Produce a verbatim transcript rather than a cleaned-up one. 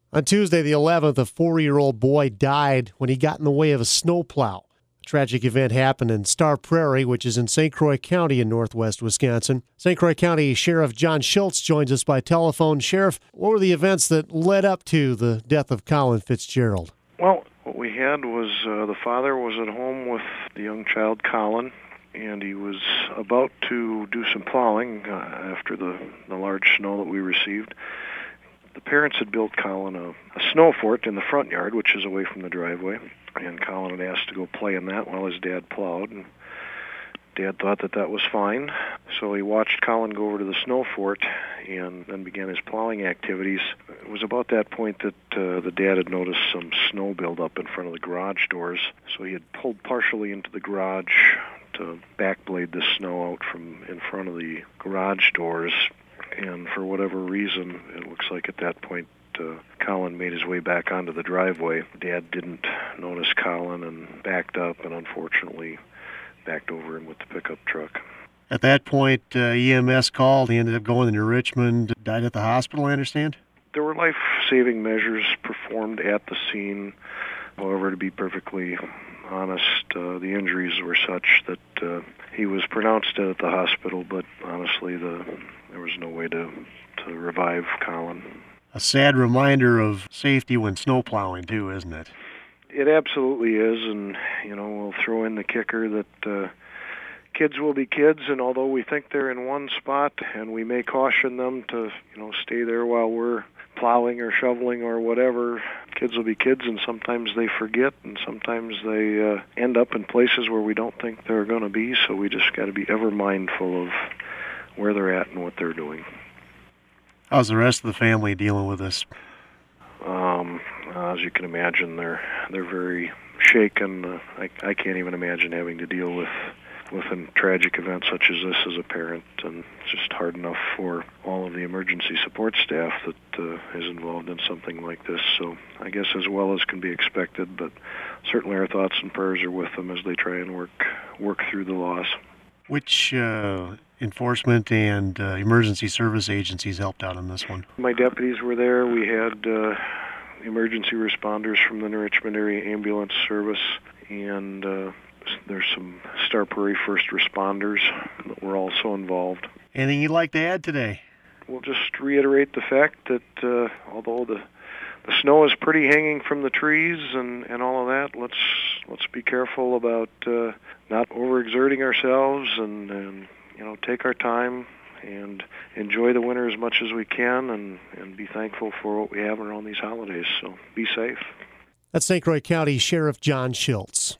On Tuesday, the eleventh, a four-year-old boy died when he got in the way of a snowplow. A tragic event happened in Star Prairie, which is in Saint Croix County in northwest Wisconsin. Saint Croix County Sheriff John Schultz joins us by telephone. Sheriff, what were the events that led up to the death of Colin Fitzgerald? Well, what we had was uh, the father was at home with the young child, Colin, and he was about to do some plowing uh, after the, the large snow that we received. The parents had built Colin a, a snow fort in the front yard, which is away from the driveway, and Colin had asked to go play in that while his dad plowed, and Dad thought that that was fine, so he watched Colin go over to the snow fort and then began his plowing activities. It was about that point that uh, the dad had noticed some snow buildup in front of the garage doors, so he had pulled partially into the garage to backblade the snow out from in front of the garage doors. And for whatever reason, it looks like at that point, uh, Colin made his way back onto the driveway. Dad didn't notice Colin and backed up and unfortunately backed over him with the pickup truck. At that point, uh, E M S called. He ended up going into Richmond, died at the hospital, I understand? There were life-saving measures performed at the scene. However, to be perfectly honest, uh, the injuries were such that uh, he was pronounced dead at the hospital, but honestly, the there was no way to, to revive Colin. A sad reminder of safety when snowplowing, too, isn't it? It absolutely is, and, you know, we'll throw in the kicker that uh, kids will be kids, and although we think they're in one spot, and we may caution them to, you know, stay there while we're plowing or shoveling or whatever, kids will be kids, and sometimes they forget, and sometimes they uh, end up in places where we don't think they're going to be, so we just got to be ever mindful of where they're at and what they're doing. How's the rest of the family dealing with this? Um, as you can imagine, they're they're very shaken. Uh, I I can't even imagine having to deal with with a tragic event such as this as a parent, and it's just hard enough for all of the emergency support staff that uh, is involved in something like this. So I guess as well as can be expected, but certainly our thoughts and prayers are with them as they try and work work through the loss. Which uh, enforcement and uh, emergency service agencies helped out on this one? My deputies were there. We had uh, emergency responders from the Richmond Area Ambulance Service, and uh, there's some Star Prairie first responders that were also involved. Anything you'd like to add today? We'll just reiterate the fact that uh, although the the snow is pretty hanging from the trees and, and all of that, let's let's be careful about uh, not overexerting ourselves and, and you know take our time and enjoy the winter as much as we can and, and be thankful for what we have around these holidays. So be safe. That's Saint Croix County Sheriff John Schultz.